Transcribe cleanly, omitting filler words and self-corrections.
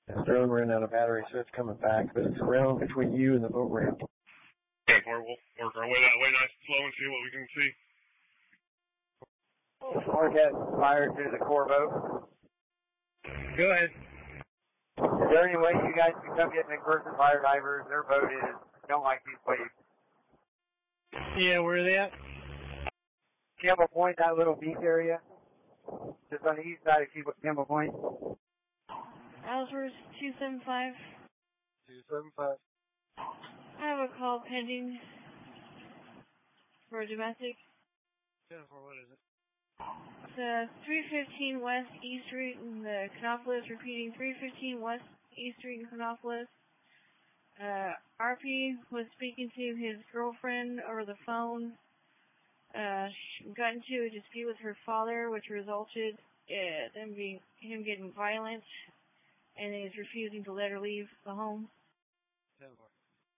The drone ran out of battery, so it's coming back, but it's around between you and the boat ramp. Okay, we'll work our way that way nice and slow and see what we can see. Forecast fire to the core boat. Go ahead. Is there any way you guys can come get McPherson fire divers? Their boat don't like these waves. Yeah, where are they at? Campbell Point, that little beach area. Just on the east side of Campbell Point. Ellsworth 275. 275. I have a call pending for a domestic. Yeah, for what is it? It's 315 West E Street in the Canopolis, repeating 315 West E Street in Canopolis. RP was speaking to his girlfriend over the phone. She got into a dispute with her father, which resulted in him getting violent, and he's refusing to let her leave the home. 10-4.